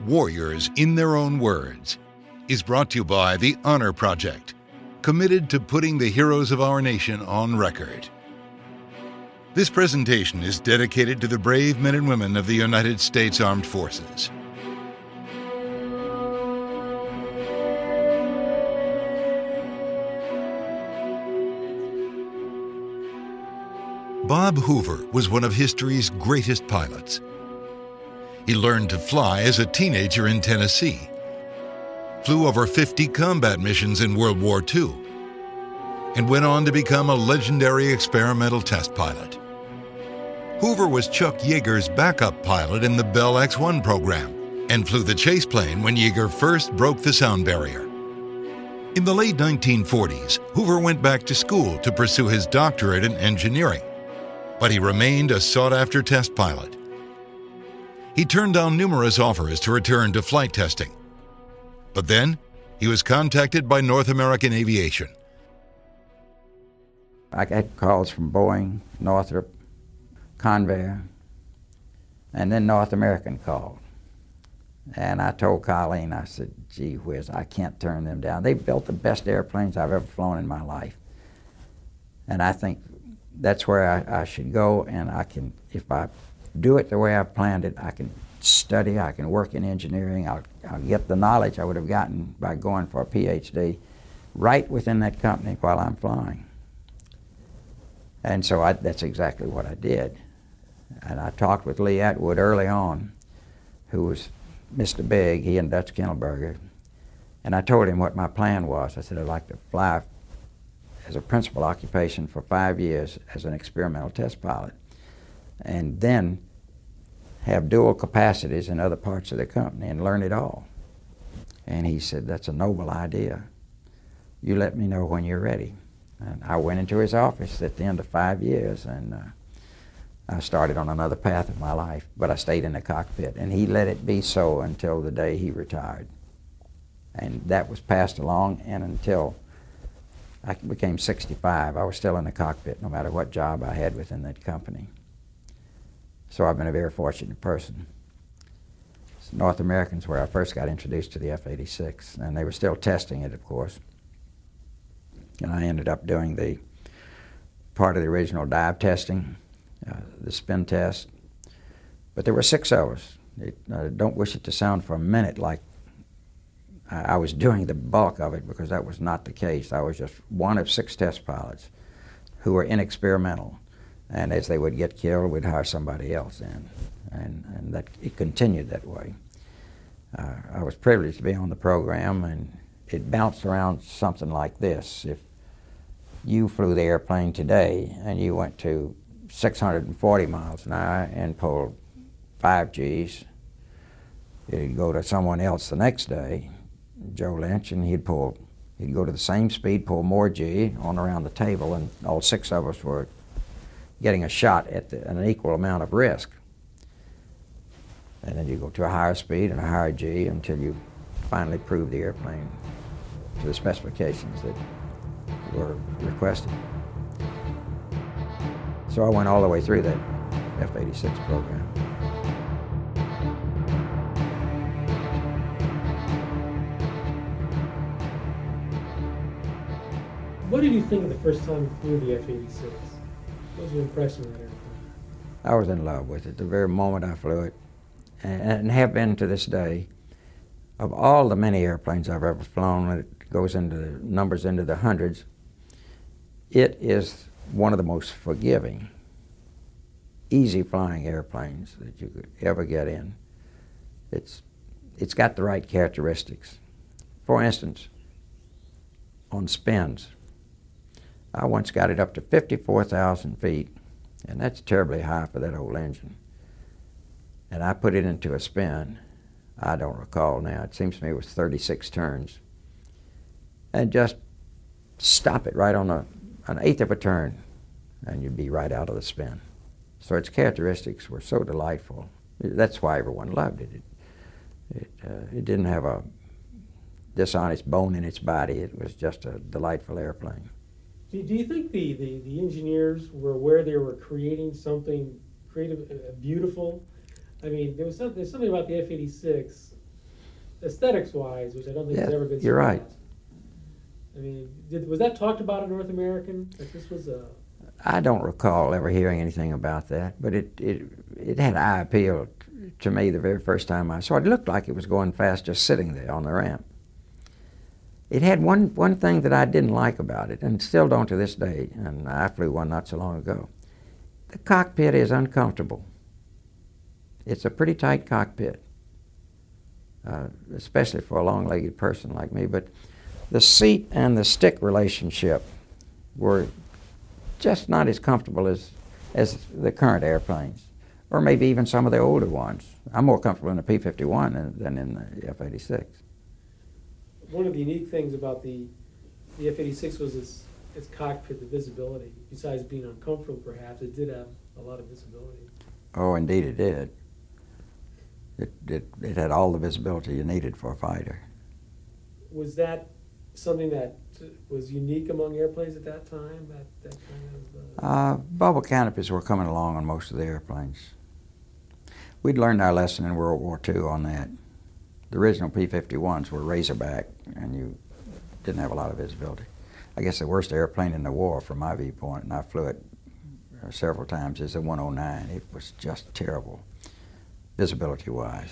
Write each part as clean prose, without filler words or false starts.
Warriors in Their Own Words, is brought to you by the Honor Project, committed to putting the heroes of our nation on record. This presentation is dedicated to the brave men and women of the United States Armed Forces. Bob Hoover was one of history's greatest pilots. He learned to fly as a teenager in Tennessee, flew over 50 combat missions in World War II, and went on to become a legendary experimental test pilot. Hoover was Chuck Yeager's backup pilot in the Bell X-1 program and flew the chase plane when Yeager first broke the sound barrier. In the late 1940s, Hoover went back to school to pursue his doctorate in engineering, but he remained a sought-after test pilot. He turned down numerous offers to return to flight testing. But then, he was contacted by North American Aviation. I got calls from Boeing, Northrop, Convair, and then North American called. And I told Colleen, I said, gee whiz, I can't turn them down. They built the best airplanes I've ever flown in my life. And I think that's where I should go, and I can, if I do it the way I've planned it, I can study, I can work in engineering, I'll get the knowledge I would have gotten by going for a PhD right within that company while I'm flying. And so that's exactly what I did. And I talked with Lee Atwood early on, who was Mr. Big, he and Dutch Kienelberger, and I told him what my plan was. I said I'd like to fly as a principal occupation for 5 years as an experimental test pilot, and then have dual capacities in other parts of the company and learn it all. And he said, that's a noble idea. You let me know when you're ready. And I went into his office at the end of 5 years, and I started on another path of my life, but I stayed in the cockpit, and he let it be so until the day he retired. And that was passed along, and until I became 65, I was still in the cockpit no matter what job I had within that company. So I've been a very fortunate person. North American's where I first got introduced to the F-86, and they were still testing it, of course. And I ended up doing the part of the original dive testing, the spin test. But there were 6 of us. I don't wish it to sound for a minute like I was doing the bulk of it, because that was not the case. I was just one of 6 test pilots who were inexperimental. And as they would get killed, we'd hire somebody else in. And that it continued that way. I was privileged to be on the program, and it bounced around something like this. If you flew the airplane today and you went to 640 miles an hour and pulled 5 Gs, you'd go to someone else the next day, Joe Lynch, and he'd go to the same speed, pull more G on around the table, and all 6 of us were getting a shot at an equal amount of risk. And then you go to a higher speed and a higher G until you finally prove the airplane to the specifications that were requested. So I went all the way through that F-86 program. What did you think of the first time you flew the F-86? What was your impression of that airplane? I was in love with it the very moment I flew it, and have been to this day. Of all the many airplanes I've ever flown, it goes into the numbers into the hundreds, it is one of the most forgiving, easy flying airplanes that you could ever get in. It's got the right characteristics. For instance, on spins, I once got it up to 54,000 feet, and that's terribly high for that old engine. And I put it into a spin. I don't recall now. It seems to me it was 36 turns. And just stop it right on an eighth of a turn, and you'd be right out of the spin. So its characteristics were so delightful. That's why everyone loved it. It didn't have a dishonest bone in its body. It was just a delightful airplane. Do you think the engineers were aware they were creating something creative, beautiful? I mean, there's something about the F-86 aesthetics-wise, which I don't think has ever been you're right. surpassed. I mean, was that talked about in North American? That this was a... I don't recall ever hearing anything about that, but it had eye appeal to me the very first time I saw it. It looked like it was going fast just sitting there on the ramp. It had one thing that I didn't like about it, and still don't to this day, and I flew one not so long ago. The cockpit is uncomfortable. It's a pretty tight cockpit, especially for a long-legged person like me, but the seat and the stick relationship were just not as comfortable as the current airplanes, or maybe even some of the older ones. I'm more comfortable in the P-51 than in the F-86. One of the unique things about the F-86 was its cockpit, the visibility. Besides being uncomfortable, perhaps, it did have a lot of visibility. Oh, indeed it did. It had all the visibility you needed for a fighter. Was that something that was unique among airplanes at that time? That kind of bubble canopies were coming along on most of the airplanes. We'd learned our lesson in World War II on that. The original P-51s were Razorback, and you didn't have a lot of visibility. I guess the worst airplane in the war, from my viewpoint, and I flew it several times, is the 109. It was just terrible, visibility-wise.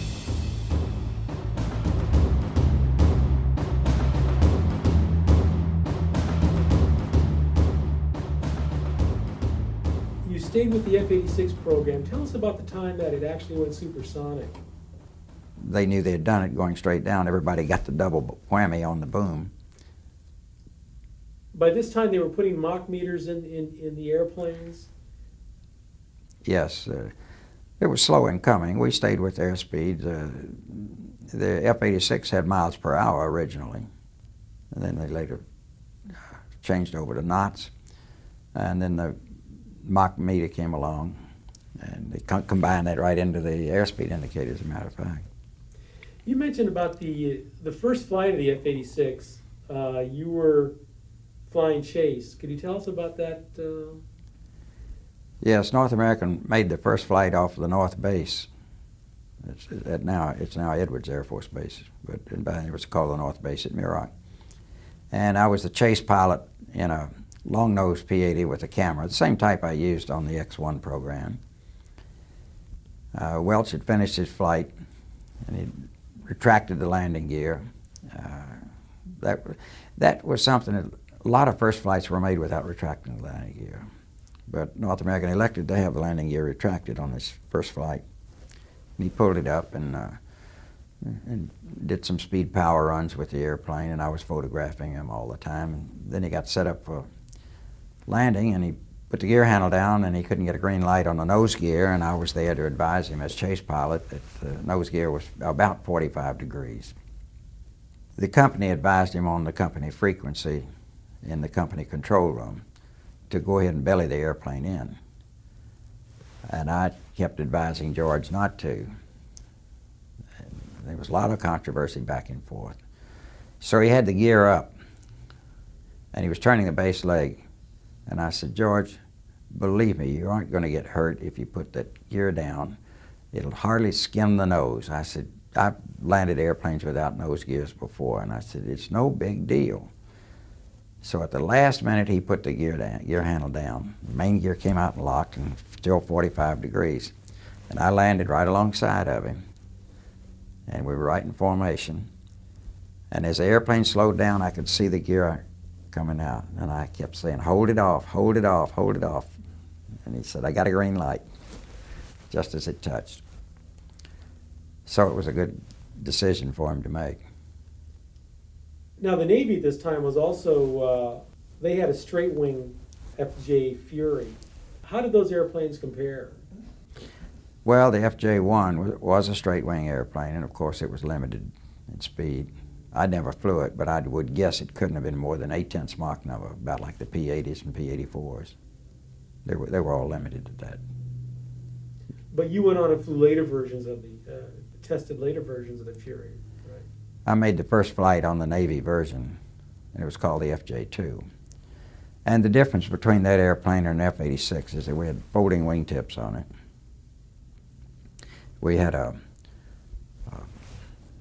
You stayed with the F-86 program. Tell us about the time that it actually went supersonic. They knew they had done it going straight down. Everybody got the double whammy on the boom. By this time, they were putting Mach meters in the airplanes? Yes. It was slow in coming. We stayed with airspeed. The F-86 had miles per hour originally, and then they later changed over to knots. And then the Mach meter came along, and they combined that right into the airspeed indicator, as a matter of fact. You mentioned about the first flight of the F-86. You were flying chase. Could you tell us about that? Yes, North American made the first flight off of the North Base. It's now Edwards Air Force Base, but it was called the North Base at Muroc. And I was the chase pilot in a long-nose P-80 with a camera, the same type I used on the X-1 program. Welch had finished his flight, and he retracted the landing gear. That was something that a lot of first flights were made without retracting the landing gear. But North American elected to have the landing gear retracted on his first flight. And he pulled it up and did some speed power runs with the airplane, and I was photographing him all the time. And then he got set up for landing, and he put the gear handle down, and he couldn't get a green light on the nose gear, and I was there to advise him as chase pilot that the nose gear was about 45 degrees. The company advised him on the company frequency in the company control room to go ahead and belly the airplane in. And I kept advising George not to. And there was a lot of controversy back and forth. So he had the gear up, and he was turning the base leg. And I said, George, believe me, you aren't going to get hurt if you put that gear down. It'll hardly skim the nose. I said, I've landed airplanes without nose gears before, and I said, it's no big deal. So at the last minute, he put the gear handle down. The main gear came out and locked, and still 45 degrees. And I landed right alongside of him, and we were right in formation. And as the airplane slowed down, I could see the gear coming out, and I kept saying, hold it off, hold it off, hold it off. And he said, I got a green light, just as it touched. So it was a good decision for him to make. Now, the Navy at this time was also, they had a straight wing FJ Fury. How did those airplanes compare? Well, the FJ-1 was a straight wing airplane, and of course it was limited in speed. I never flew it, but I would guess it couldn't have been more than 8/10 Mach number, about like the P-80s and P-84s. They were all limited to that. But you went on and flew later versions of tested later versions of the Fury, right? I made the first flight on the Navy version, and it was called the FJ-2. And the difference between that airplane and an F-86 is that we had folding wingtips on it. We had a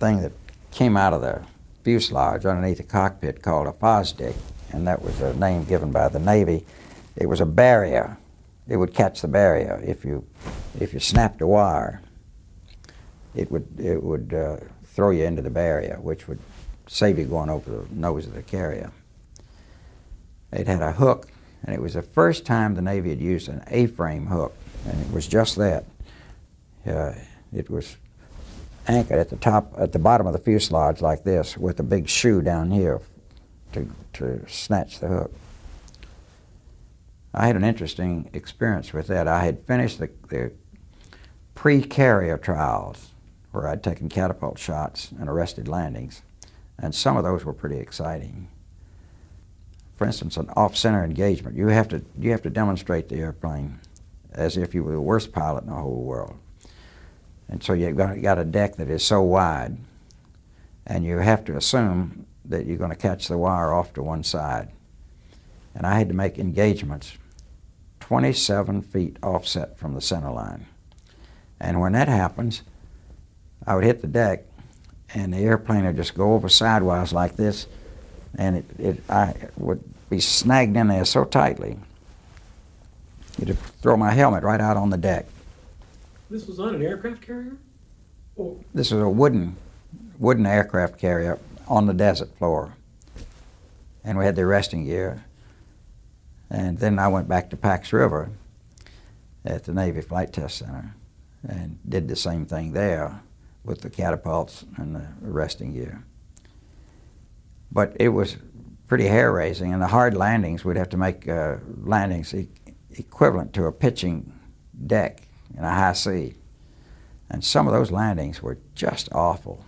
thing that came out of the fuselage underneath the cockpit called a Fosdick, and that was a name given by the Navy. It was a barrier. It would catch the barrier. If you snapped a wire, it would throw you into the barrier, which would save you going over the nose of the carrier. It had a hook, and it was the first time the Navy had used an A-frame hook, and it was just that. It was anchored at the bottom of the fuselage like this, with a big shoe down here to snatch the hook. I had an interesting experience with that. I had finished the pre-carrier trials, where I'd taken catapult shots and arrested landings, and some of those were pretty exciting. For instance, an off-center engagement. You have to demonstrate the airplane as if you were the worst pilot in the whole world. And so you've got a deck that is so wide, and you have to assume that you're going to catch the wire off to one side. And I had to make engagements 27 feet offset from the center line. And when that happens, I would hit the deck, and the airplane would just go over sidewise like this, and I would be snagged in there so tightly, it'd throw my helmet right out on the deck. This was on an aircraft carrier? Or? This was a wooden aircraft carrier on the desert floor. And we had the arresting gear. And then I went back to Pax River at the Navy Flight Test Center and did the same thing there with the catapults and the arresting gear. But it was pretty hair-raising, and the hard landings, we'd have to make landings equivalent to a pitching deck in a high sea. And some of those landings were just awful.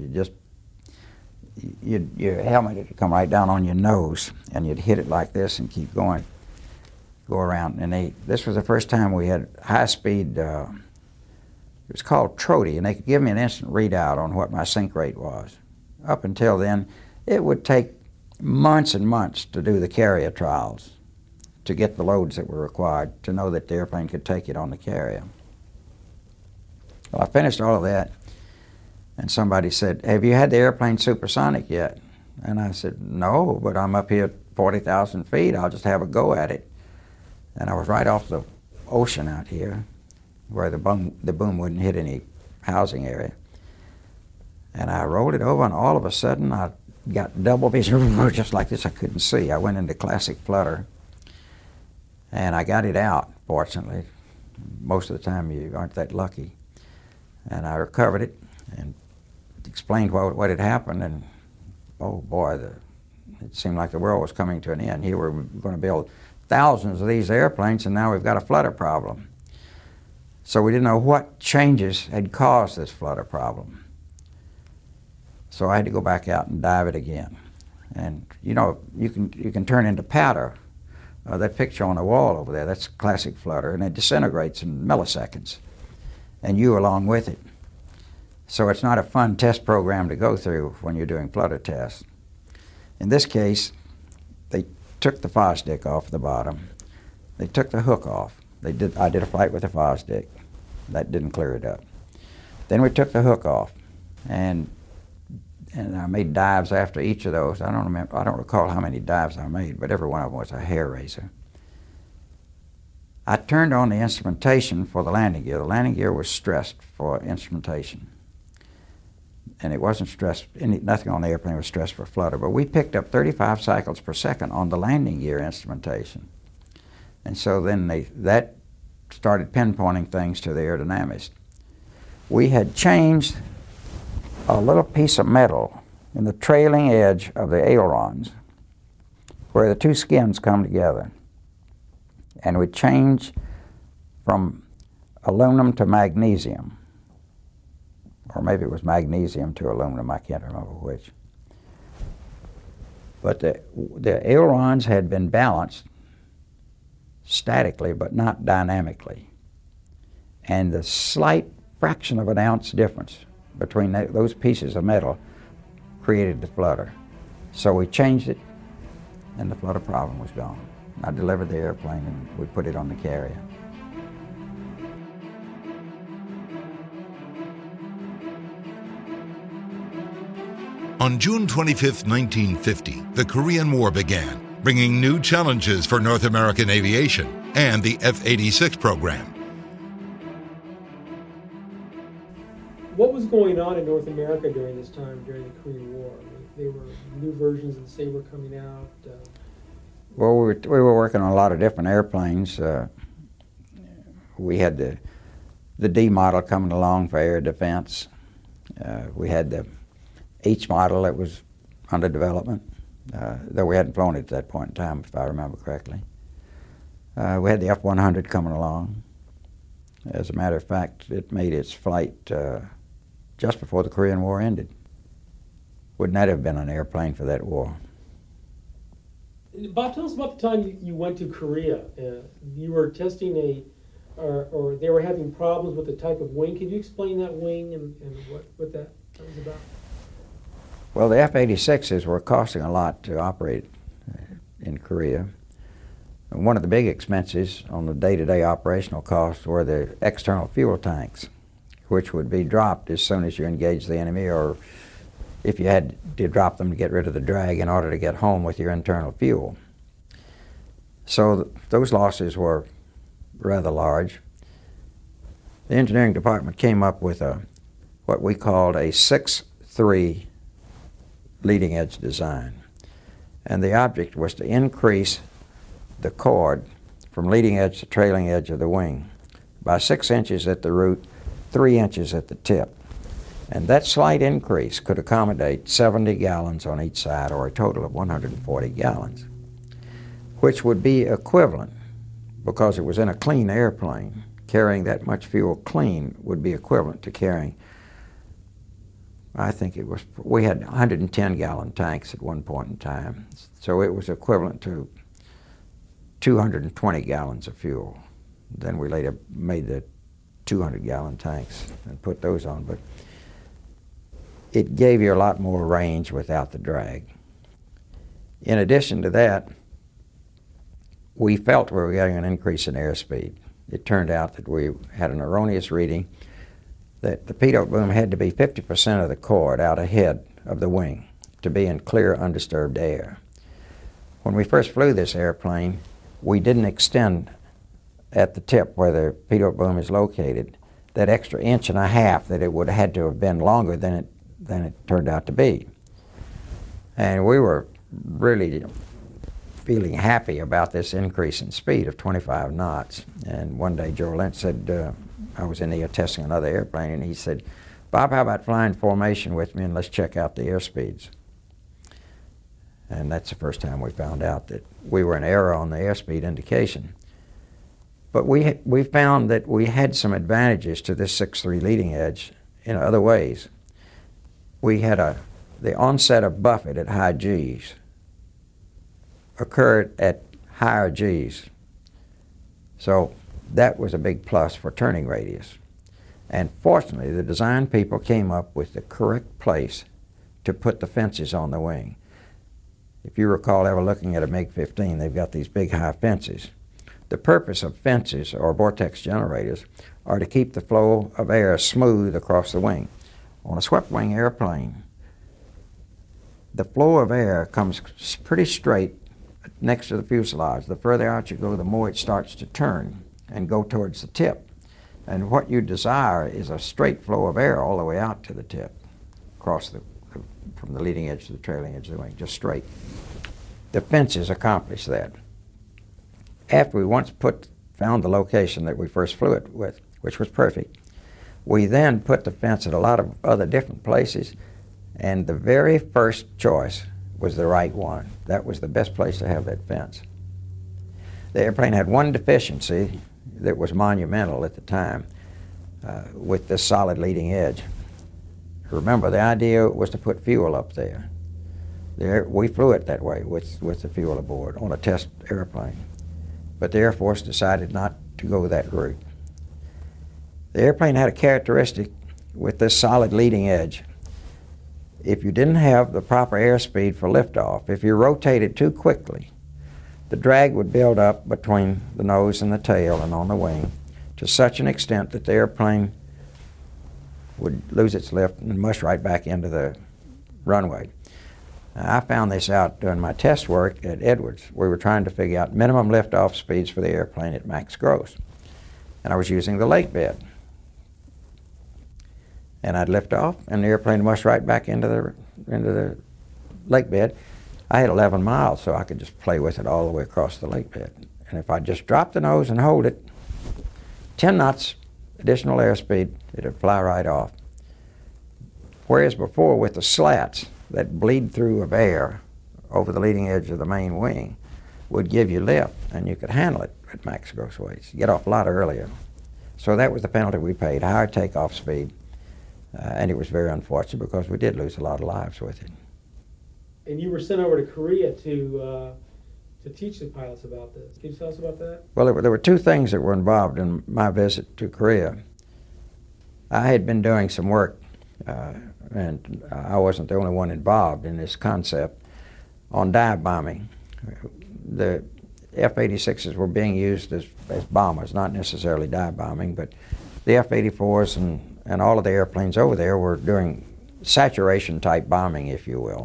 Your helmet would come right down on your nose, and you'd hit it like this and keep going, go around. And this was the first time we had high-speed, it was called TROTI, and they could give me an instant readout on what my sink rate was. Up until then, it would take months and months to do the carrier trials to get the loads that were required to know that the airplane could take it on the carrier. Well, I finished all of that, and somebody said, "Have you had the airplane supersonic yet?" And I said, "No, but I'm up here at 40,000 feet. I'll just have a go at it." And I was right off the ocean out here, where the boom wouldn't hit any housing area. And I rolled it over, and all of a sudden I got double vision, just like this. I couldn't see. I went into classic flutter, and I got it out, fortunately. Most of the time you aren't that lucky. And I recovered it and explained what had happened, and oh boy, it seemed like the world was coming to an end. Here we're going to build thousands of these airplanes, and now we've got a flutter problem. So we didn't know what changes had caused this flutter problem. So I had to go back out and dive it again. And you know, you can turn into powder. That picture on the wall over there, that's classic flutter, and it disintegrates in milliseconds, and you along with it. So it's not a fun test program to go through when you're doing flutter tests. In this case, they took the Fosdick off the bottom. They took the hook off. I did a flight with the Fosdick. That didn't clear it up. Then we took the hook off, and I made dives after each of those. I don't recall how many dives I made, but every one of them was a hair raiser. I turned on the instrumentation for the landing gear. The landing gear was stressed for instrumentation, and it wasn't stressed. Nothing on the airplane was stressed for flutter. But we picked up 35 cycles per second on the landing gear instrumentation, and so then that started pinpointing things to the aerodynamist. We had changed a little piece of metal in the trailing edge of the ailerons, where the two skins come together. And we changed from aluminum to magnesium, or maybe it was magnesium to aluminum, I can't remember which. But the ailerons had been balanced statically, but not dynamically. And the slight fraction of an ounce difference between those pieces of metal created the flutter. So we changed it, and the flutter problem was gone. I delivered the airplane, and we put it on the carrier. On June 25, 1950, the Korean War began, bringing new challenges for North American aviation and the F-86 program. What was going on in North America during this time, during the Korean War? I mean, there were new versions of the Sabre coming out. Well, we were working on a lot of different airplanes. We had the D model coming along for air defense. We had the H model that was under development, though we hadn't flown it at that point in time, if I remember correctly. We had the F-100 coming along. As a matter of fact, it made its flight just before the Korean War ended. Wouldn't that have been an airplane for that war? Bob, tell us about the time you went to Korea. You were testing or they were having problems with the type of wing. Can you explain that wing and what that was about? Well, the F-86s were costing a lot to operate in Korea. And one of the big expenses on the day-to-day operational costs were the external fuel tanks, which would be dropped as soon as you engaged the enemy, or if you had to drop them to get rid of the drag in order to get home with your internal fuel. So those losses were rather large. The engineering department came up with what we called a 6-3 leading edge design. And the object was to increase the chord from leading edge to trailing edge of the wing by 6 inches at the root, 3 inches at the tip. And that slight increase could accommodate 70 gallons on each side, or a total of 140 gallons, which would be equivalent, because it was in a clean airplane, carrying that much fuel clean would be equivalent to carrying, I think it was, we had 110-gallon tanks at one point in time, so it was equivalent to 220 gallons of fuel. Then we later made the 200-gallon tanks and put those on, but it gave you a lot more range without the drag. In addition to that, we felt we were getting an increase in airspeed. It turned out that we had an erroneous reading that the pitot boom had to be 50% of the chord out ahead of the wing to be in clear, undisturbed air. When we first flew this airplane, we didn't extend at the tip where the pitot boom is located that extra 1.5 inches that it would have had to have been longer than it turned out to be. And we were really feeling happy about this increase in speed of 25 knots. And one day Joe Lentz said, I was in the air testing another airplane, and he said, Bob, how about flying formation with me and let's check out the airspeeds? And that's the first time we found out that we were in error on the airspeed indication. But we found that we had some advantages to this 6-3 leading edge in other ways. We had the onset of buffet at high G's occurred at higher G's. So that was a big plus for turning radius. And fortunately, the design people came up with the correct place to put the fences on the wing. If you recall ever looking at a MiG-15, they've got these big high fences. The purpose of fences, or vortex generators, are to keep the flow of air smooth across the wing. On a swept wing airplane, the flow of air comes pretty straight next to the fuselage. The further out you go, the more it starts to turn and go towards the tip. And what you desire is a straight flow of air all the way out to the tip, across from the leading edge to the trailing edge of the wing, just straight. The fences accomplish that. After we once found the location that we first flew it with, which was perfect, we then put the fence at a lot of other different places, and the very first choice was the right one. That was the best place to have that fence. The airplane had one deficiency that was monumental at the time with this solid leading edge. Remember, the idea was to put fuel up there. We flew it that way with the fuel aboard on a test airplane. But the Air Force decided not to go that route. The airplane had a characteristic with this solid leading edge. If you didn't have the proper airspeed for liftoff, if you rotated too quickly, the drag would build up between the nose and the tail and on the wing to such an extent that the airplane would lose its lift and mush right back into the runway. I found this out doing my test work at Edwards. We were trying to figure out minimum liftoff speeds for the airplane at max gross. And I was using the lake bed. And I'd lift off, and the airplane mushed right back into the lake bed. I had 11 miles, so I could just play with it all the way across the lake bed. And if I just drop the nose and hold it, 10 knots additional airspeed, it would fly right off. Whereas before, with the slats that bleed through of air over the leading edge of the main wing would give you lift, and you could handle it at max gross weights. You get off a lot earlier. So that was the penalty we paid, higher takeoff speed. And it was very unfortunate because we did lose a lot of lives with it. And you were sent over to Korea to teach the pilots about this. Can you tell us about that? Well, there were two things that were involved in my visit to Korea. I had been doing some work, and I wasn't the only one involved in this concept, on dive bombing. The F-86s were being used as bombers, not necessarily dive bombing, but the F-84s and all of the airplanes over there were doing saturation-type bombing, if you will.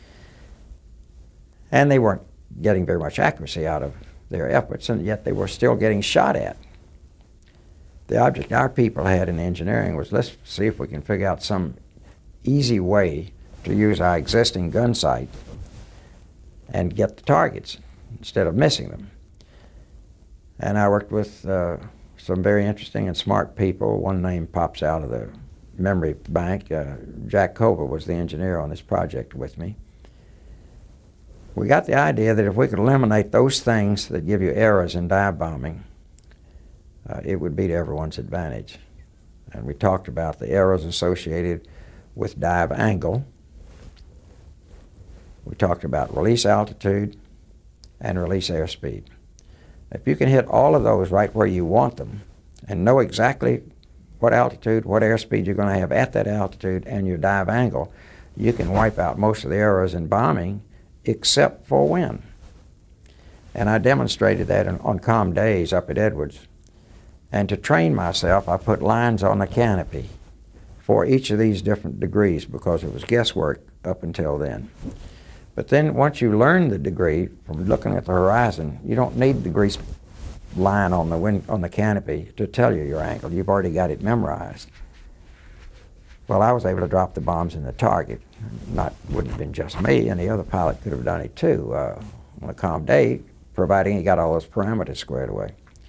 And they weren't getting very much accuracy out of their efforts, and yet they were still getting shot at. The object our people had in engineering was, let's see if we can figure out some easy way to use our existing gun sight and get the targets instead of missing them. And I worked with some very interesting and smart people. One name pops out of the memory bank. Jack Cover was the engineer on this project with me. We got the idea that if we could eliminate those things that give you errors in dive bombing, it would be to everyone's advantage. And we talked about the errors associated with dive angle. We talked about release altitude and release airspeed. If you can hit all of those right where you want them and know exactly what altitude, what airspeed you're going to have at that altitude and your dive angle, you can wipe out most of the errors in bombing except for wind. And I demonstrated that on calm days up at Edwards. And to train myself, I put lines on the canopy for each of these different degrees because it was guesswork up until then. But then once you learn the degree from looking at the horizon, you don't need the grease line on the canopy to tell you your angle. You've already got it memorized. Well, I was able to drop the bombs in the target. Wouldn't have been just me, and the other pilot could have done it too on a calm day, providing he got all those parameters squared away.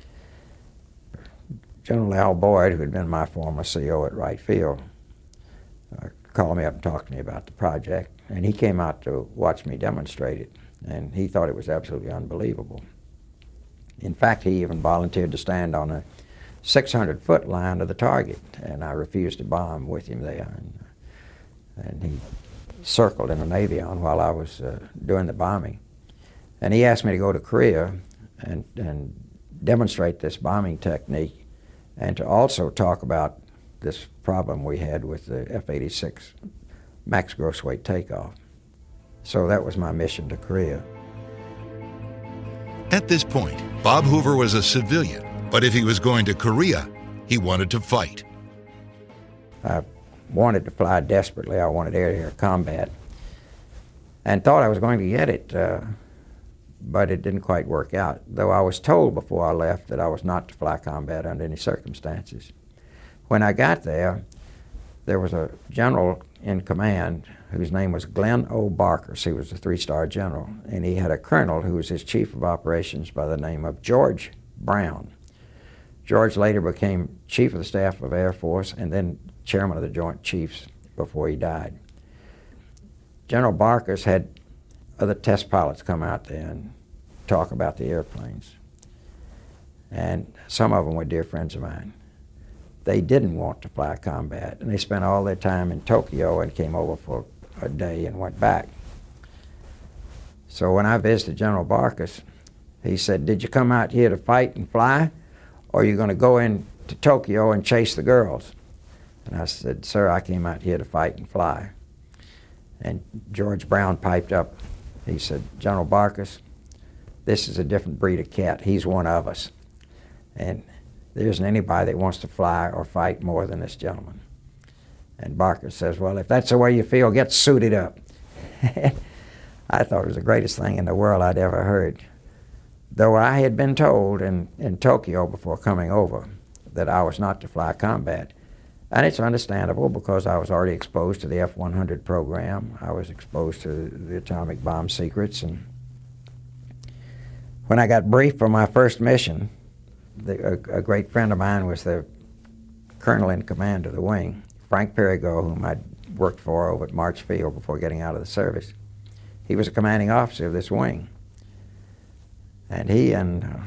General Al Boyd, who had been my former CO at Wright Field, called me up and talked to me about the project, and he came out to watch me demonstrate it, and he thought it was absolutely unbelievable. In fact, he even volunteered to stand on a 600-foot line of the target, and I refused to bomb with him there. And he circled in an avion while I was doing the bombing. And he asked me to go to Korea and demonstrate this bombing technique and to also talk about this problem we had with the F-86 max gross weight takeoff. So that was my mission to Korea. At this point, Bob Hoover was a civilian, but if he was going to Korea, he wanted to fight. I wanted to fly desperately. I wanted air-to-air combat and thought I was going to get it, but it didn't quite work out, though I was told before I left that I was not to fly combat under any circumstances. When I got there, there was a general in command whose name was Glenn O. Barkers. He was a 3-star general, and he had a colonel who was his chief of operations by the name of George Brown. George later became chief of the staff of Air Force and then chairman of the Joint Chiefs before he died. General Barkers had other test pilots come out there and talk about the airplanes. And some of them were dear friends of mine. They didn't want to fly combat, and they spent all their time in Tokyo and came over for a day and went back. So when I visited General Barkers, he said, "Did you come out here to fight and fly, or are you going to go into Tokyo and chase the girls?" And I said, "Sir, I came out here to fight and fly." And George Brown piped up. He said, "General Barkers, this is a different breed of cat. He's one of us. And there isn't anybody that wants to fly or fight more than this gentleman." And Barkers says, "Well, if that's the way you feel, get suited up." I thought it was the greatest thing in the world I'd ever heard. Though I had been told in Tokyo before coming over that I was not to fly combat. And it's understandable because I was already exposed to the F-100 program. I was exposed to the atomic bomb secrets. And when I got briefed for my first mission, a great friend of mine was the colonel in command of the wing, Frank Perigo, whom I'd worked for over at March Field before getting out of the service. He was a commanding officer of this wing. And he and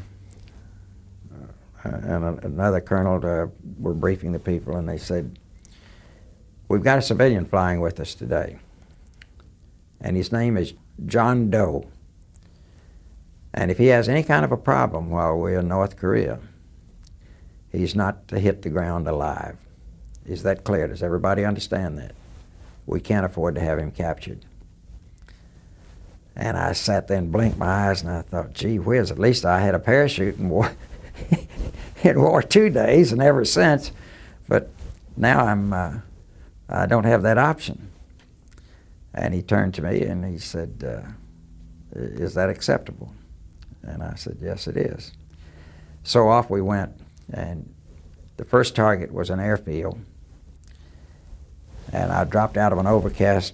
another colonel were briefing the people, and they said, "We've got a civilian flying with us today, and his name is John Doe. And if he has any kind of a problem while we're in North Korea, he's not to hit the ground alive." Is that clear? Does everybody understand that? We can't afford to have him captured. And I sat there and blinked my eyes, and I thought, gee whiz, at least I had a parachute and wore it wore 2 days, and ever since. But now I don't have that option. And he turned to me and he said, "Is that acceptable?" And I said, "Yes, it is." So off we went, and the first target was an airfield. And I dropped out of an overcast.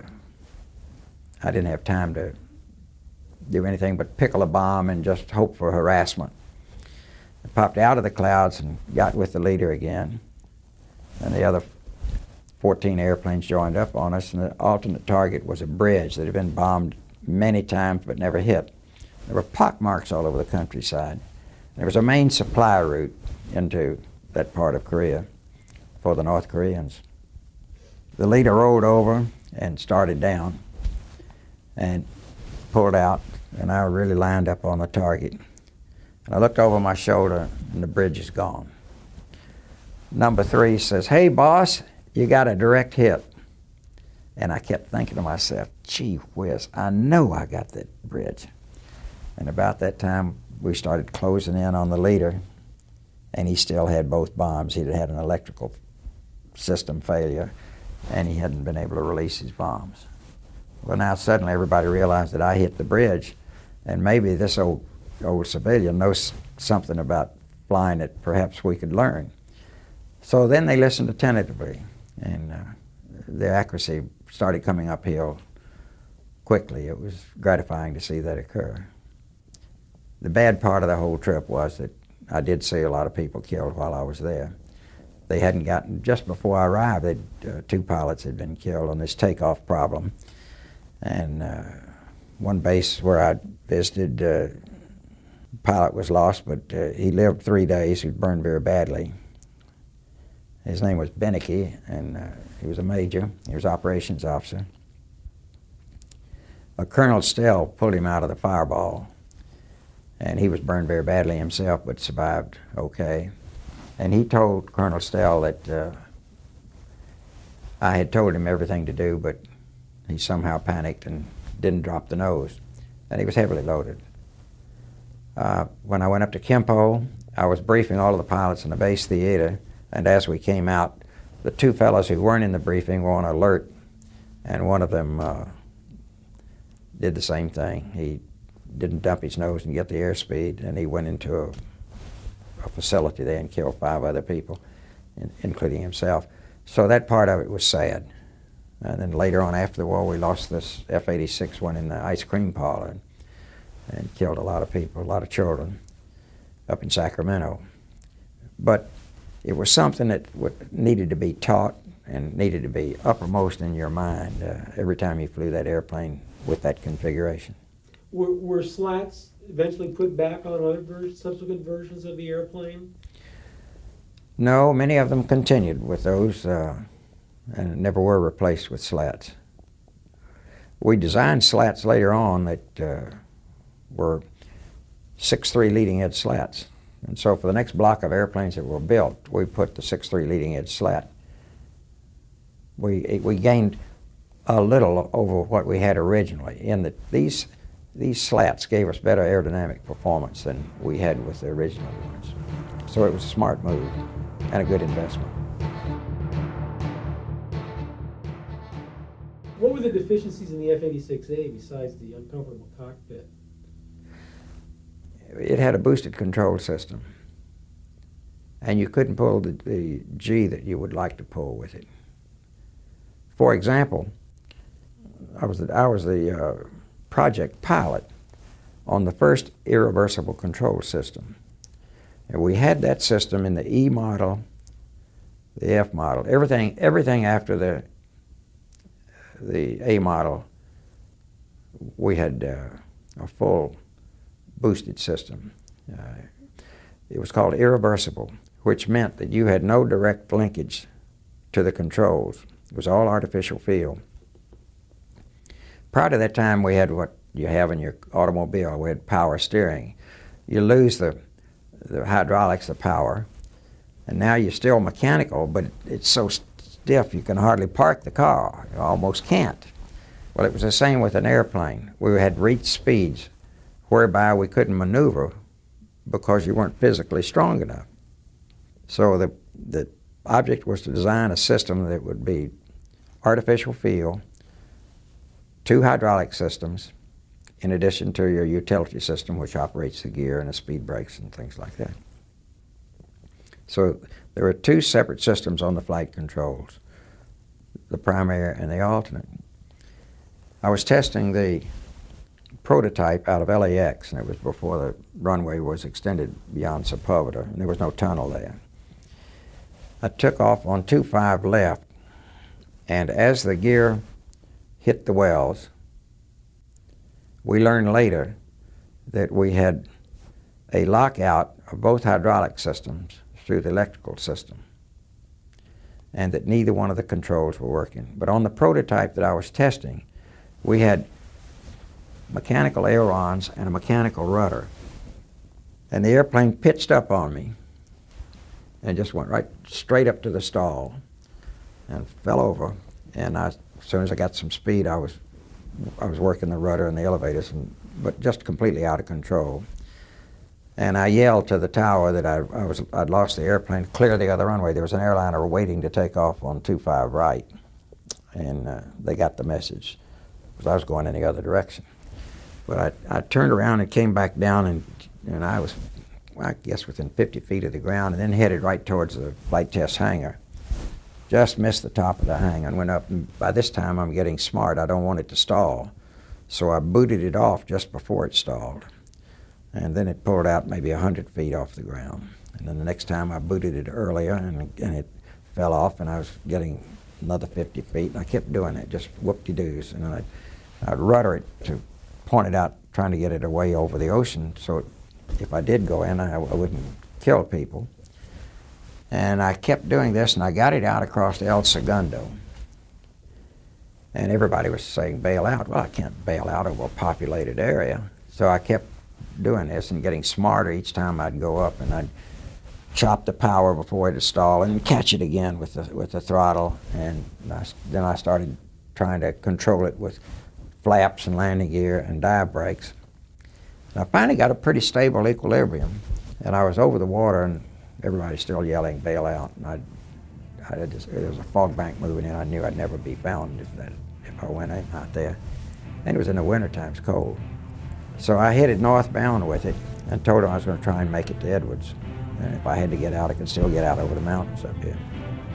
I didn't have time to do anything but pickle a bomb and just hope for harassment. I popped out of the clouds and got with the leader again. And the other 14 airplanes joined up on us, and the alternate target was a bridge that had been bombed many times but never hit. There were pockmarks all over the countryside. There was a main supply route into that part of Korea for the North Koreans. The leader rolled over and started down and pulled out, and I really lined up on the target. And I looked over my shoulder, and the bridge is gone. Number 3 says, "Hey, boss, you got a direct hit." And I kept thinking to myself, gee whiz, I know I got that bridge. And about that time, we started closing in on the leader, and he still had both bombs. He'd had an electrical system failure, and he hadn't been able to release his bombs. Well, now suddenly everybody realized that I hit the bridge, and maybe this old civilian knows something about flying that perhaps we could learn. So then they listened attentively, and the accuracy started coming uphill quickly. It was gratifying to see that occur. The bad part of the whole trip was that I did see a lot of people killed while I was there. They hadn't gotten, just before I arrived, 2 pilots had been killed on this takeoff problem. And one base where I visited, the pilot was lost, but he lived 3 days. He was burned very badly. His name was Beneke, and he was a major. He was operations officer. Colonel Stell pulled him out of the fireball, and he was burned very badly himself, but survived okay. And he told Colonel Stell that I had told him everything to do, but he somehow panicked and didn't drop the nose, and he was heavily loaded. When I went up to Kimpo, I was briefing all of the pilots in the base theater, and as we came out, the 2 fellows who weren't in the briefing were on alert, and one of them did the same thing. He didn't dump his nose and get the airspeed, and he went into a facility there and killed 5 other people, including himself. So that part of it was sad. And then later on after the war, we lost this F-86 one in the ice cream parlor and killed a lot of people, a lot of children up in Sacramento. But it was something that needed to be taught and needed to be uppermost in your mind every time you flew that airplane with that configuration. Were slats eventually put back on other subsequent versions of the airplane? No, many of them continued with those and never were replaced with slats. We designed slats later on that were 6.3 leading edge slats. And so for the next block of airplanes that were built, we put the 6.3 leading edge slat. We gained a little over what we had originally in that these slats gave us better aerodynamic performance than we had with the original ones. So it was a smart move and a good investment. What were the deficiencies in the F-86A besides the uncomfortable cockpit? It had a boosted control system, and you couldn't pull the G that you would like to pull with it. For example, I was the project pilot on the first irreversible control system. And we had that system in the E model, the F model, everything after the A model, we had a full boosted system. It was called irreversible, which meant that you had no direct linkage to the controls. It was all artificial field. Prior to that time, we had what you have in your automobile. We had power steering. You lose the hydraulics, the power, and now you're still mechanical, but it's so stiff you can hardly park the car. You almost can't. Well, it was the same with an airplane. We had reached speeds whereby we couldn't maneuver because you weren't physically strong enough. So the object was to design a system that would be artificial field, 2 hydraulic systems, in addition to your utility system, which operates the gear and the speed brakes and things like that. So there were 2 separate systems on the flight controls, the primary and the alternate. I was testing the prototype out of LAX, and it was before the runway was extended beyond Sepulveda, and there was no tunnel there. I took off on 25 left, and as the gear hit the wells, we learned later that we had a lockout of both hydraulic systems through the electrical system, and that neither one of the controls were working. But on the prototype that I was testing, we had mechanical ailerons and a mechanical rudder. And the airplane pitched up on me and just went right straight up to the stall and fell over. And as soon as I got some speed, I was working the rudder and the elevators, but just completely out of control. And I yelled to the tower that I'd lost the airplane, clear the other runway. There was an airliner waiting to take off on 25 right, and they got the message because I was going in the other direction. But I turned around and came back down, and I was, I guess, within 50 feet of the ground, and then headed right towards the flight test hangar. Just missed the top of the hangar and went up. And by this time, I'm getting smart. I don't want it to stall. So I booted it off just before it stalled. And then it pulled out maybe 100 feet off the ground. And then the next time I booted it earlier, and it fell off, and I was getting another 50 feet. And I kept doing it, just whoop-de-doos. And then I'd rudder it to point it out, trying to get it away over the ocean, so if I did go in, I wouldn't kill people. And I kept doing this, and I got it out across El Segundo. And everybody was saying, bail out. Well, I can't bail out over a populated area. So I kept doing this and getting smarter each time I'd go up, and I'd chop the power before it'd stall and catch it again with the throttle. And then I started trying to control it with flaps and landing gear and dive brakes. And I finally got a pretty stable equilibrium, and I was over the water, and everybody's still yelling, bail out. And there was a fog bank moving in. I knew I'd never be found if I went out there. And it was in the wintertime, it's cold. So I headed northbound with it and told them I was going to try and make it to Edwards. And if I had to get out, I could still get out over the mountains up here.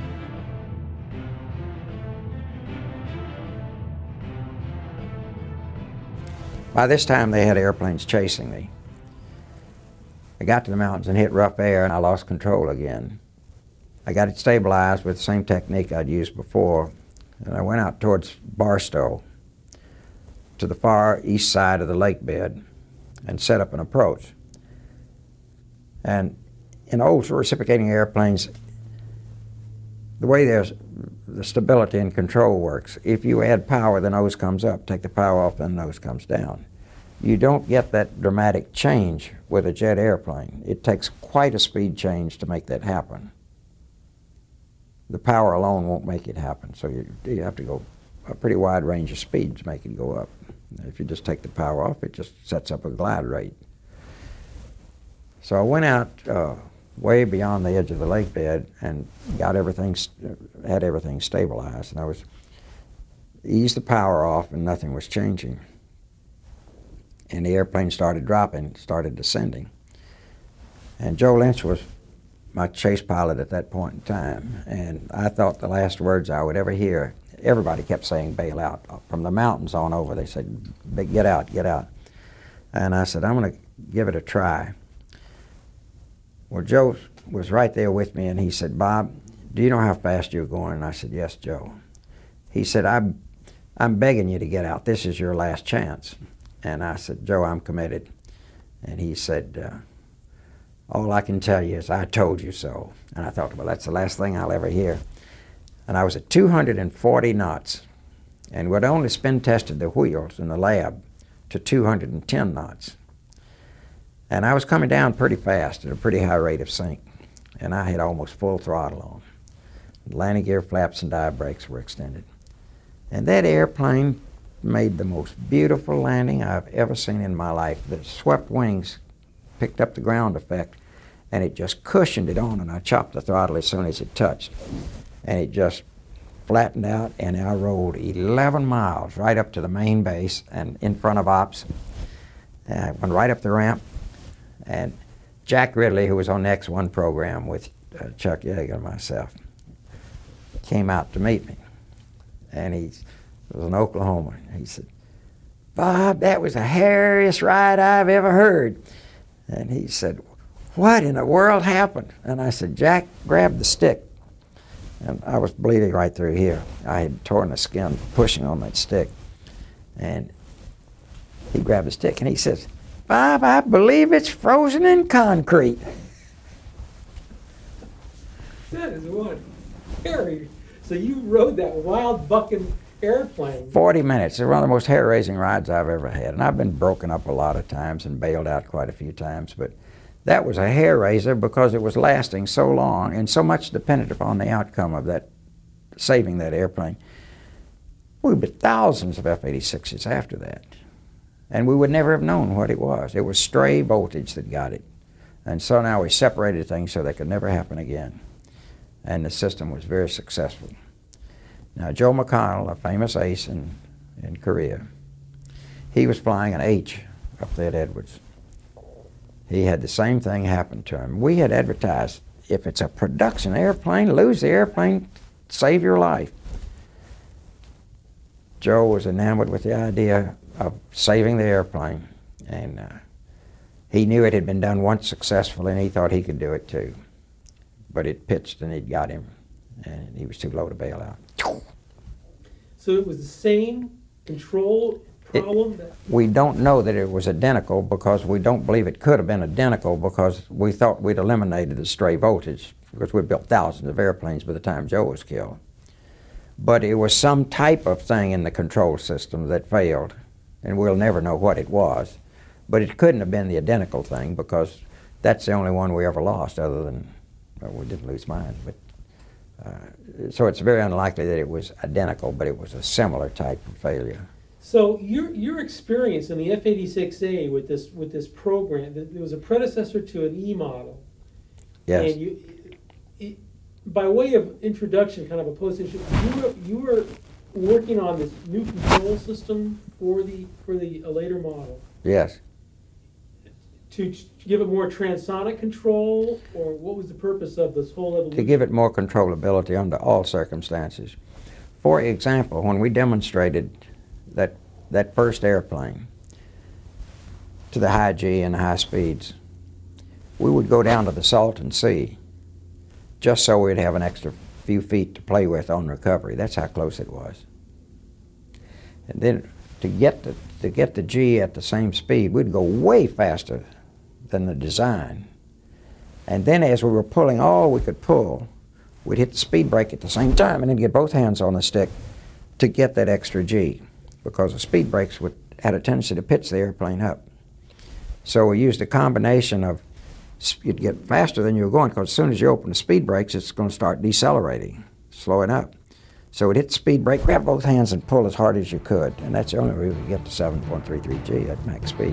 By this time, they had airplanes chasing me. I got to the mountains and hit rough air, and I lost control again. I got it stabilized with the same technique I'd used before, and I went out towards Barstow to the far east side of the lake bed and set up an approach. And in old reciprocating airplanes, the way the stability and control works, if you add power, the nose comes up. Take the power off, then the nose comes down. You don't get that dramatic change with a jet airplane. It takes quite a speed change to make that happen. The power alone won't make it happen, so you have to go a pretty wide range of speed to make it go up. If you just take the power off, it just sets up a glide rate. So I went out way beyond the edge of the lake bed and got everything, had everything stabilized. And I was eased the power off, and nothing was changing. And the airplane started dropping, started descending. And Joe Lynch was my chase pilot at that point in time. And I thought the last words I would ever hear, everybody kept saying, bail out. From the mountains on over, they said, get out, get out. And I said, I'm going to give it a try. Well, Joe was right there with me, and he said, Bob, do you know how fast you're going? And I said, yes, Joe. He said, I'm begging you to get out. This is your last chance. And I said, Joe, I'm committed. And he said, all I can tell you is I told you so. And I thought, well, that's the last thing I'll ever hear. And I was at 240 knots, and we'd only spin tested the wheels in the lab to 210 knots. And I was coming down pretty fast at a pretty high rate of sink, and I had almost full throttle on. Landing gear flaps and dive brakes were extended. And that airplane made the most beautiful landing I've ever seen in my life. The swept wings picked up the ground effect, and it just cushioned it on, and I chopped the throttle as soon as it touched. And it just flattened out, and I rolled 11 miles right up to the main base and in front of ops. And I went right up the ramp, and Jack Ridley, who was on the X-1 program with Chuck Yeager and myself, came out to meet me. And he was in Oklahoma. He said, Bob, that was the hairiest ride I've ever heard. And he said, what in the world happened? And I said, Jack grabbed the stick. And I was bleeding right through here. I had torn the skin pushing on that stick. And he grabbed the stick and he says, Bob, I believe it's frozen in concrete. That is one hairy. So you rode that wild bucking airplane. 40 minutes. It was one of the most hair-raising rides I've ever had. And I've been broken up a lot of times and bailed out quite a few times. But that was a hair-raiser because it was lasting so long and so much depended upon the outcome of that, saving that airplane. We built thousands of F-86s after that. And we would never have known what it was. It was stray voltage that got it. And so now we separated things so they could never happen again. And the system was very successful. Now, Joe McConnell, a famous ace in Korea, he was flying an H up there at Edwards. He had the same thing happen to him. We had advertised, if it's a production airplane, lose the airplane, save your life. Joe was enamored with the idea of saving the airplane, and he knew it had been done once successfully, and he thought he could do it too. But it pitched and it got him, and he was too low to bail out. So it was the same control problem? We don't know that it was identical because we don't believe it could have been identical because we thought we'd eliminated the stray voltage because we built thousands of airplanes by the time Joe was killed. But it was some type of thing in the control system that failed, and we'll never know what it was. But it couldn't have been the identical thing because that's the only one we ever lost other than, well, we didn't lose mine. But so it's very unlikely that it was identical, but it was a similar type of failure. So your experience in the F-86A with this program, there was a predecessor to an E model. Yes. And by way of introduction, kind of a post-introduction, you were working on this new control system for the later model. Yes. To give it more transonic control, or what was the purpose of this whole evolution? To give it more controllability under all circumstances. For example, when we demonstrated that first airplane to the high G and the high speeds, we would go down to the Salton Sea just so we'd have an extra few feet to play with on recovery. That's how close it was. And then to get the G at the same speed, we'd go way faster than the design. And then as we were pulling all we could pull, we'd hit the speed brake at the same time and then get both hands on the stick to get that extra G, because the speed brakes had a tendency to pitch the airplane up. So we used a combination of, you'd get faster than you were going, because as soon as you open the speed brakes, it's going to start decelerating, slowing up. So we'd hit the speed brake, grab both hands and pull as hard as you could, and that's the only way we could get to 7.33 G at max speed.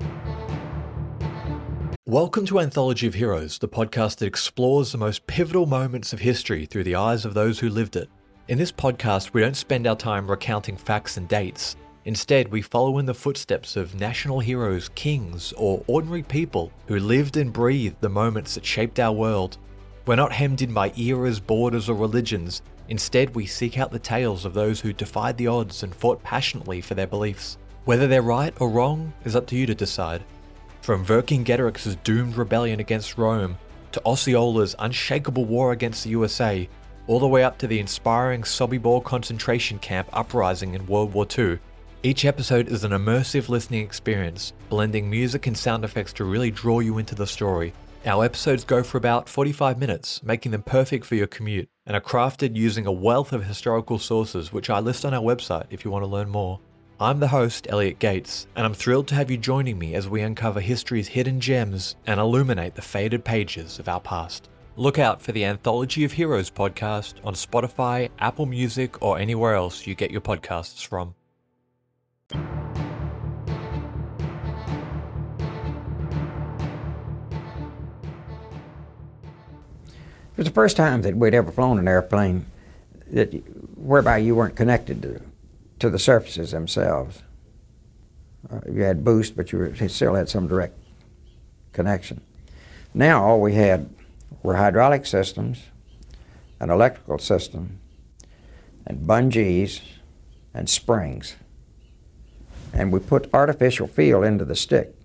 Welcome to Anthology of Heroes, the podcast that explores the most pivotal moments of history through the eyes of those who lived it. In this podcast, we don't spend our time recounting facts and dates. Instead, we follow in the footsteps of national heroes, kings, or ordinary people who lived and breathed the moments that shaped our world. We're not hemmed in by eras, borders, or religions. Instead, we seek out the tales of those who defied the odds and fought passionately for their beliefs. Whether they're right or wrong is up to you to decide. From Vercingetorix's doomed rebellion against Rome, to Osceola's unshakable war against the USA, all the way up to the inspiring Sobibor concentration camp uprising in World War II, each episode is an immersive listening experience, blending music and sound effects to really draw you into the story. Our episodes go for about 45 minutes, making them perfect for your commute, and are crafted using a wealth of historical sources, which I list on our website if you want to learn more. I'm the host, Elliot Gates, and I'm thrilled to have you joining me as we uncover history's hidden gems and illuminate the faded pages of our past. Look out for the Anthology of Heroes podcast on Spotify, Apple Music, or anywhere else you get your podcasts from. It was the first time that we'd ever flown an airplane whereby you weren't connected to the surfaces themselves. You had boost, but you still had some direct connection. Now all we had were hydraulic systems, an electrical system, and bungees and springs. And we put artificial feel into the stick.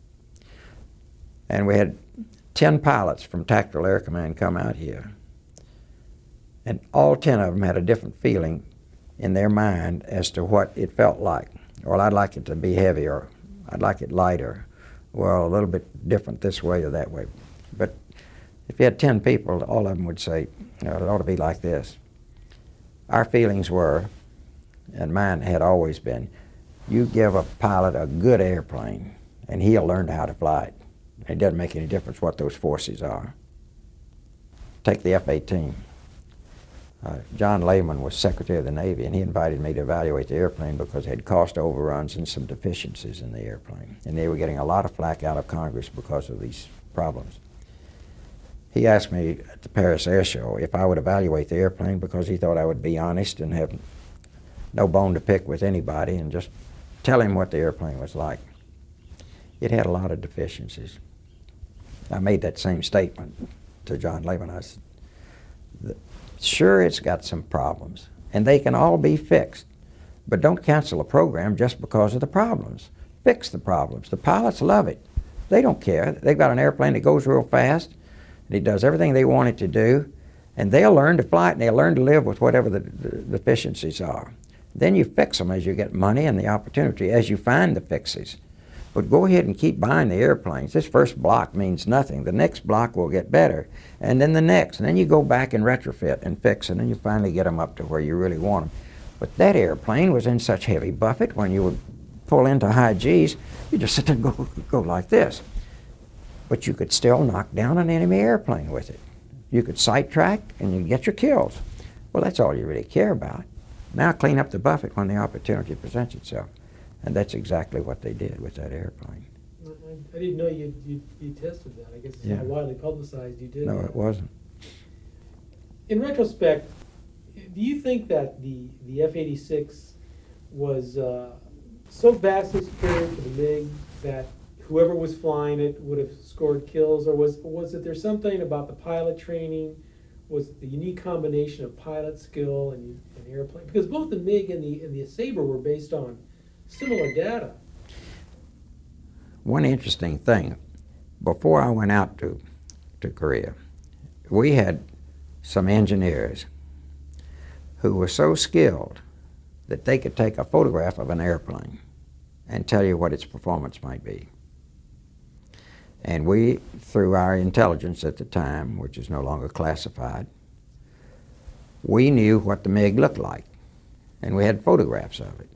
And we had 10 pilots from Tactical Air Command come out here. And all 10 of them had a different feeling in their mind as to what it felt like. Well, I'd like it to be heavier. I'd like it lighter. Well, a little bit different this way or that way. But if you had 10 people, all of them would say, it ought to be like this. Our feelings were, and mine had always been, you give a pilot a good airplane, and he'll learn how to fly it. It doesn't make any difference what those forces are. Take the F-18. John Lehman was Secretary of the Navy, and he invited me to evaluate the airplane because it had cost overruns and some deficiencies in the airplane. And they were getting a lot of flack out of Congress because of these problems. He asked me at the Paris Air Show if I would evaluate the airplane because he thought I would be honest and have no bone to pick with anybody and just tell him what the airplane was like. It had a lot of deficiencies. I made that same statement to John Lehman. I said, sure, it's got some problems, and they can all be fixed, but don't cancel a program just because of the problems. Fix the problems. The pilots love it. They don't care. They've got an airplane that goes real fast, and it does everything they want it to do, and they'll learn to fly it, and they'll learn to live with whatever the deficiencies are. Then you fix them as you get money and the opportunity, as you find the fixes. But go ahead and keep buying the airplanes. This first block means nothing. The next block will get better, and then the next. And then you go back and retrofit and fix it, and you finally get them up to where you really want them. But that airplane was in such heavy buffet, when you would pull into high G's, you just sit there and go like this. But you could still knock down an enemy airplane with it. You could sidetrack, and you'd get your kills. Well, that's all you really care about. Now clean up the buffet when the opportunity presents itself. And that's exactly what they did with that airplane. I didn't know you tested that. I guess it's not widely publicized you did. No, that. It wasn't. In retrospect, do you think that the F-86 was so vastly superior to the MiG that whoever was flying it would have scored kills, or was it there something about the pilot training, was the unique combination of pilot skill and airplane? Because both the MiG and the Sabre were based on similar data. One interesting thing, before I went out to Korea, we had some engineers who were so skilled that they could take a photograph of an airplane and tell you what its performance might be. And we, through our intelligence at the time, which is no longer classified, we knew what the MiG looked like, and we had photographs of it.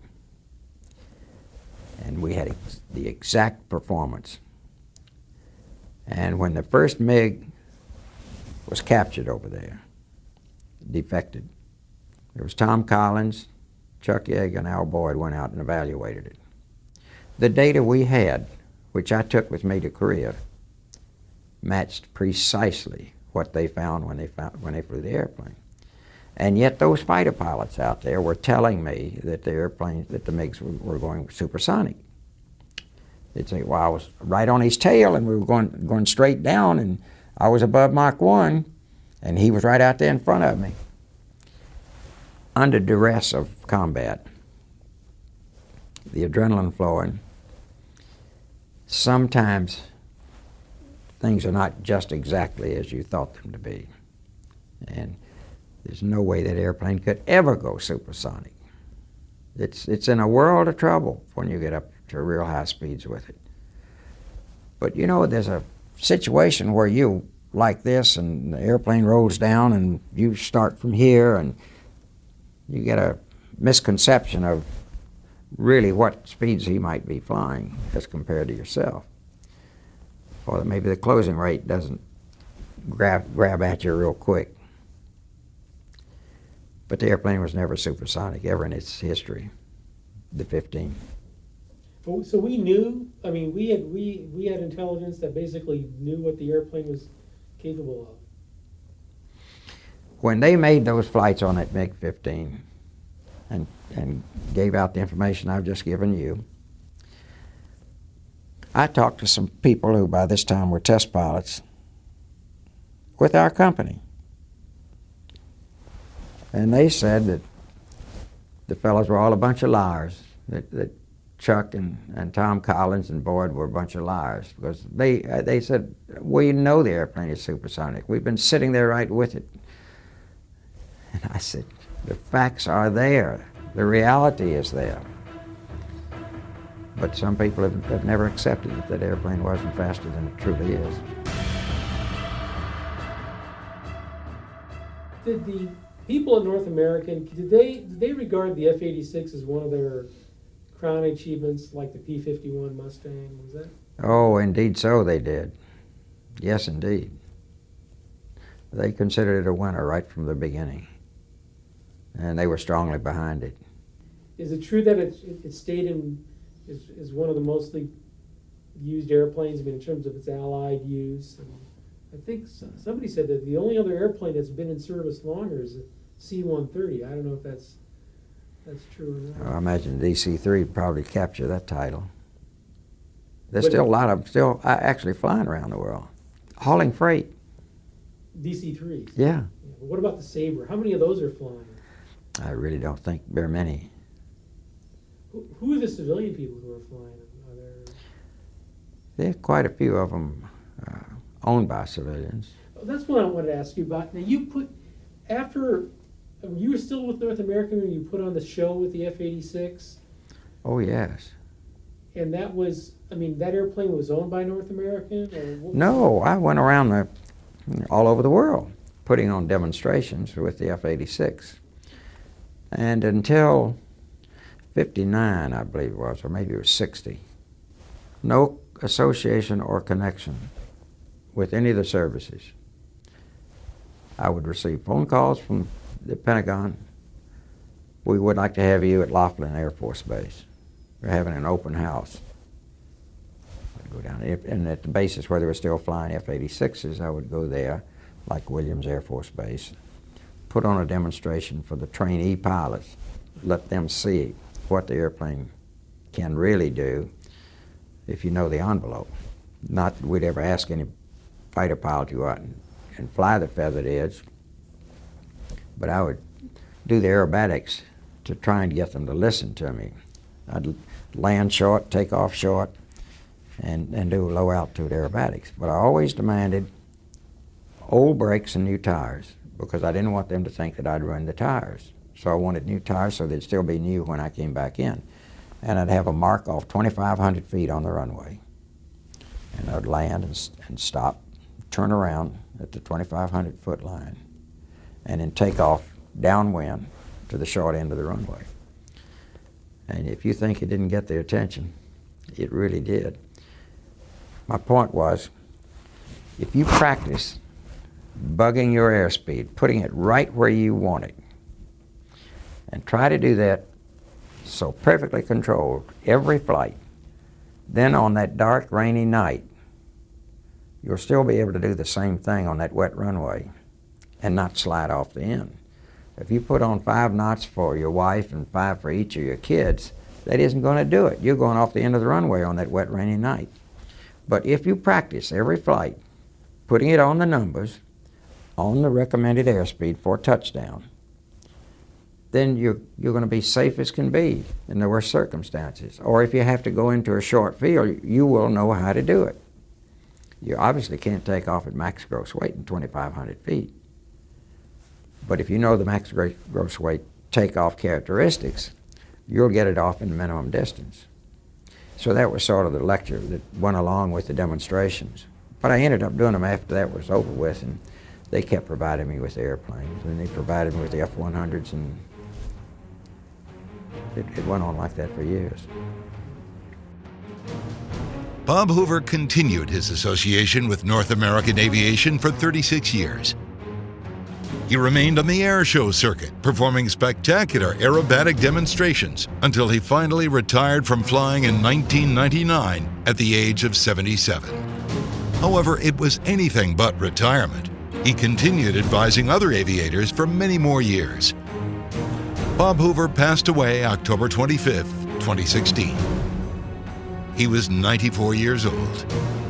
And we had the exact performance. And when the first MiG was captured over there, defected, there was Tom Collins, Chuck Yeager, and Al Boyd went out and evaluated it. The data we had, which I took with me to Korea, matched precisely what they found when they flew the airplane. And yet those fighter pilots out there were telling me that the airplanes, that the MiGs were going supersonic. They'd say, well, I was right on his tail and we were going straight down and I was above Mach 1 and he was right out there in front of me. Under duress of combat, the adrenaline flowing, sometimes things are not just exactly as you thought them to be. And there's no way that airplane could ever go supersonic. It's in a world of trouble when you get up to real high speeds with it. But you know, there's a situation where you like this and the airplane rolls down and you start from here and you get a misconception of really what speeds he might be flying as compared to yourself. Or maybe the closing rate doesn't grab at you real quick. But the airplane was never supersonic, ever in its history, the 15. So we knew, I mean, we had intelligence that basically knew what the airplane was capable of. When they made those flights on that MiG-15 and gave out the information I've just given you, I talked to some people who by this time were test pilots with our company. And they said that the fellows were all a bunch of liars, that Chuck and Tom Collins and Boyd were a bunch of liars, because they said, we know the airplane is supersonic. We've been sitting there right with it. And I said, the facts are there. The reality is there. But some people have never accepted that airplane wasn't faster than it truly is. Did the people in North America, did they regard the F-86 as one of their crown achievements, like the P-51 Mustang? Was that? Oh, indeed so they did. Yes, indeed. They considered it a winner right from the beginning. And they were strongly behind it. Is it true that it stayed in, is one of the mostly used airplanes, I mean, in terms of its Allied use? And I think somebody said that the only other airplane that's been in service longer is a C-130. I don't know if that's true or not. I imagine DC-3 would probably capture that title. There's still a lot of them still actually flying around the world, hauling freight. DC-3s? Yeah. What about the Sabre? How many of those are flying? I really don't think very many. Who are the civilian people who are flying? There are quite a few of them owned by civilians. That's what I wanted to ask you about. Now, you were still with North American when you put on the show with the F-86? Oh, yes. And that was, I mean, that airplane was owned by North American? Or No, I went around all over the world putting on demonstrations with the F-86. And until 59, I believe it was, or maybe it was 60, no association or connection with any of the services. I would receive phone calls from the Pentagon. We would like to have you at Laughlin Air Force Base. We're having an open house. I'd go down, and at the bases where they were still flying F-86s, I would go there, like Williams Air Force Base, put on a demonstration for the trainee pilots, let them see what the airplane can really do if you know the envelope. Not that we'd ever ask any fighter pilot to go out and fly the feathered edge, but I would do the aerobatics to try and get them to listen to me. I'd land short, take off short, and do low altitude aerobatics. But I always demanded old brakes and new tires, because I didn't want them to think that I'd ruined the tires. So I wanted new tires so they'd still be new when I came back in. And I'd have a mark off 2,500 feet on the runway. And I'd land and stop, turn around at the 2,500 foot line, and then take off downwind to the short end of the runway. And if you think it didn't get their attention, it really did. My point was, if you practice bugging your airspeed, putting it right where you want it, and try to do that so perfectly controlled every flight, then on that dark, rainy night, you'll still be able to do the same thing on that wet runway and not slide off the end. If you put on 5 knots for your wife and 5 for each of your kids, that isn't going to do it. You're going off the end of the runway on that wet, rainy night. But if you practice every flight, putting it on the numbers, on the recommended airspeed for touchdown, then you're going to be safe as can be in the worst circumstances. Or if you have to go into a short field, you will know how to do it. You obviously can't take off at max gross weight in 2,500 feet. But if you know the max gross weight takeoff characteristics, you'll get it off in the minimum distance. So that was sort of the lecture that went along with the demonstrations. But I ended up doing them after that was over with, and they kept providing me with airplanes, and they provided me with the F-100s, and it went on like that for years. Bob Hoover continued his association with North American aviation for 36 years. He remained on the air show circuit, performing spectacular aerobatic demonstrations until he finally retired from flying in 1999 at the age of 77. However, it was anything but retirement. He continued advising other aviators for many more years. Bob Hoover passed away October 25th, 2016. He was 94 years old.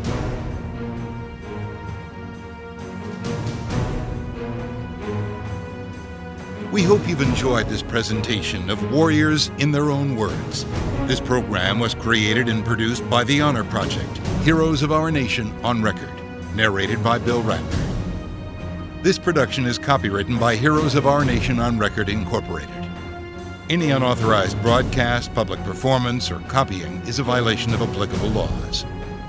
We hope you've enjoyed this presentation of Warriors in Their Own Words. This program was created and produced by The Honor Project, Heroes of Our Nation on Record, narrated by Bill Ratner. This production is copywritten by Heroes of Our Nation on Record, Incorporated. Any unauthorized broadcast, public performance, or copying is a violation of applicable laws.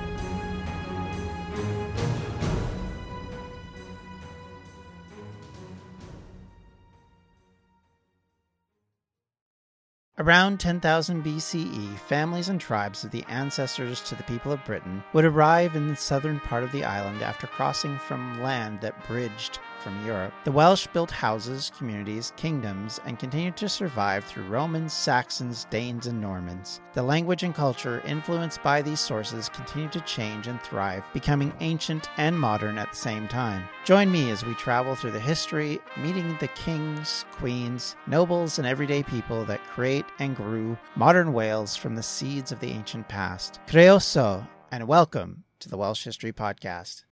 Around 10,000 BCE, families and tribes of the ancestors to the people of Britain would arrive in the southern part of the island after crossing from land that bridged from Europe. The Welsh built houses, communities, kingdoms, and continued to survive through Romans, Saxons, Danes, and Normans. The language and culture influenced by these sources continued to change and thrive, becoming ancient and modern at the same time. Join me as we travel through the history, meeting the kings, queens, nobles, and everyday people that create and grew modern Wales from the seeds of the ancient past. Croeso, and welcome to the Welsh History Podcast.